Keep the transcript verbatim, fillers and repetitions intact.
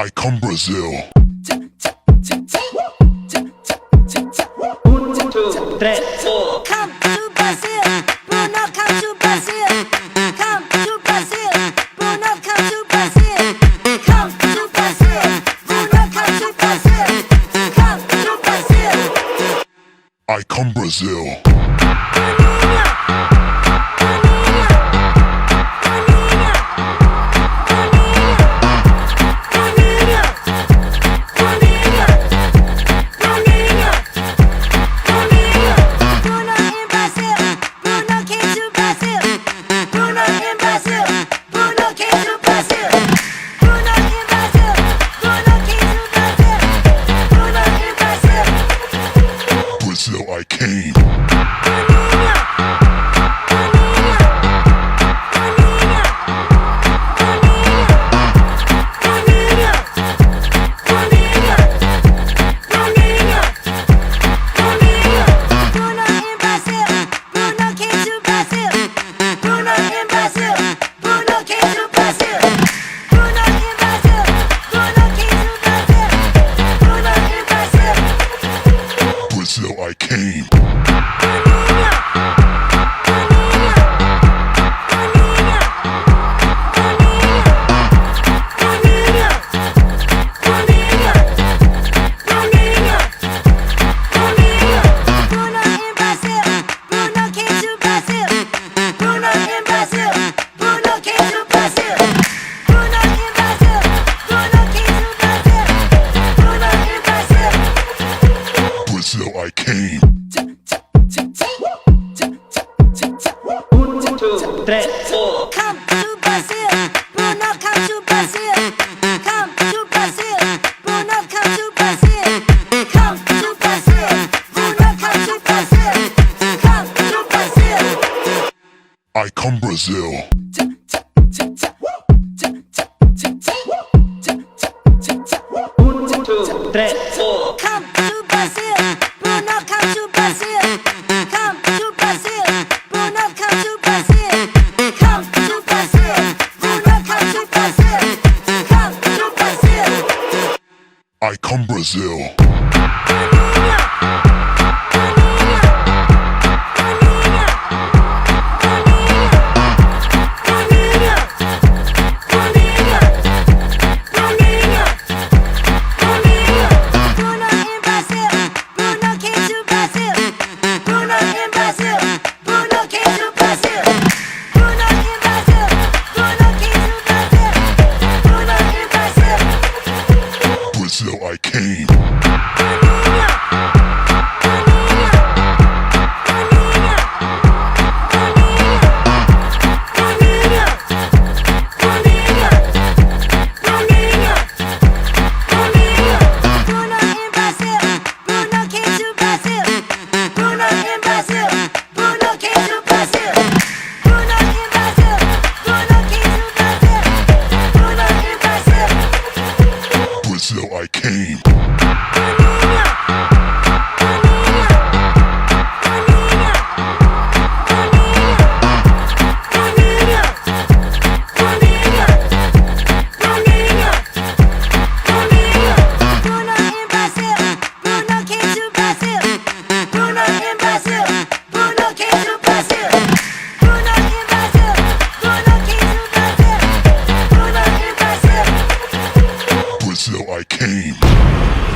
I come Brazil. Um, two, três, four. Come to Brazil, Bruno, come to Brazil. Come to Brazil, Bruno, come to Brazil. Come to Brazil, Bruno, come to Brazil. Come to Brazil. I come Brazil. Brazil I came. Brazil I came. Brazil I came. Um, two, três, four. Come to Brazil, Bruno, come to Brazil. Come to Brazil, Bruno, come to Brazil. Come to Brazil, Bruno, come to Brazil. Come to Brazil. I come Brazil. Um, two, três, four. Come to Brazil, Bruno, come to Brazil. Come to Brazil, Bruno, come to Brazil. Come to Brazil, Bruno, come to Brazil. Come to Brazil. I come Brazil. Brazil I came. Brazil I came. Brazil I came.